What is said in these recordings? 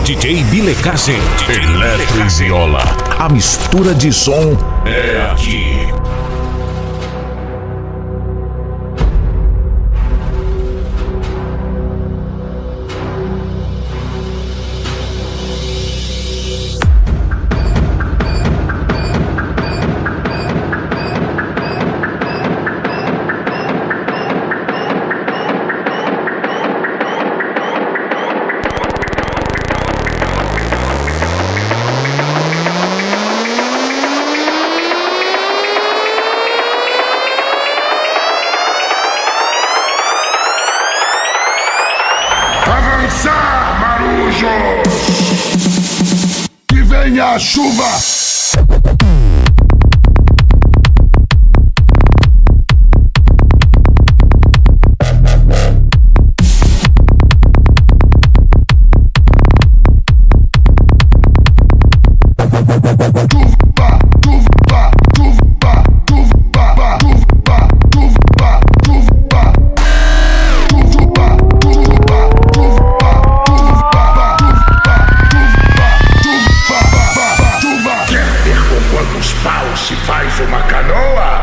DJ Bilecagem. Eletro e viola. A mistura de som É aqui. Avançar, marujos! Que venha a chuva! Se faz uma canoa.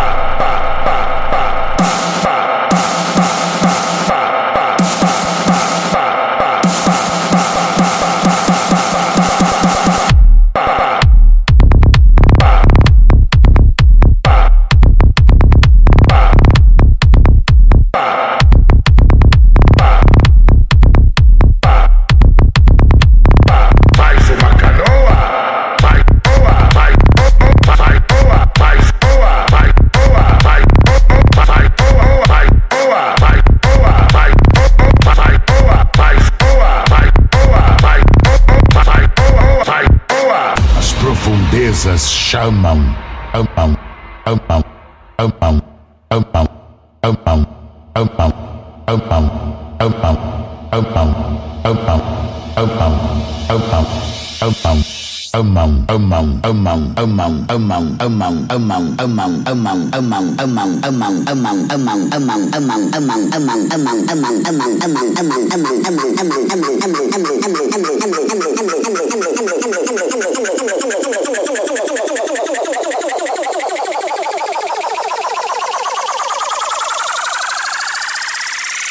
Profundezas chamam, amam, amam, amam, amam, amam, amam, amam, amam, amam, amam, amam, amam, amam. Amam, amam, amam, amam, amam, amam, amam, amam, amam, amam, amam, amam, amam, amam, amam,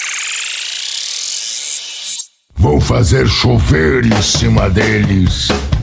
vou fazer chover em cima deles.